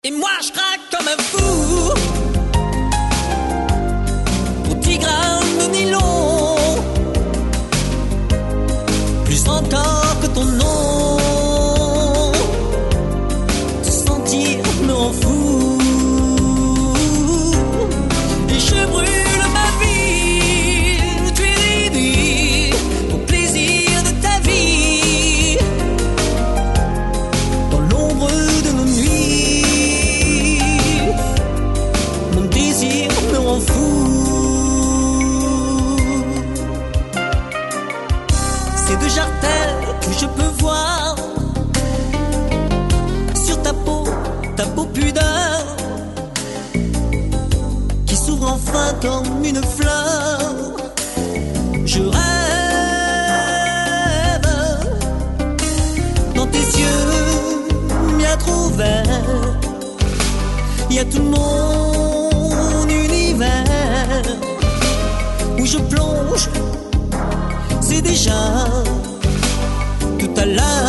Et moi je craque comme un fou au 10 grammes de nylon, plus encore que ton nom. Te sentir me rend fou et je brûle ma vie. Tu es réduit au plaisir de ta vie dans l'ombre de nos nuits. Mon désir me rend fou. C'est de jartelle que je peux voir sur ta peau pudeur qui s'ouvre enfin comme une fleur. Je rêve dans tes yeux bien trop verts. Il y a tout mon univers où je plonge. C'est déjà tout à l'heure.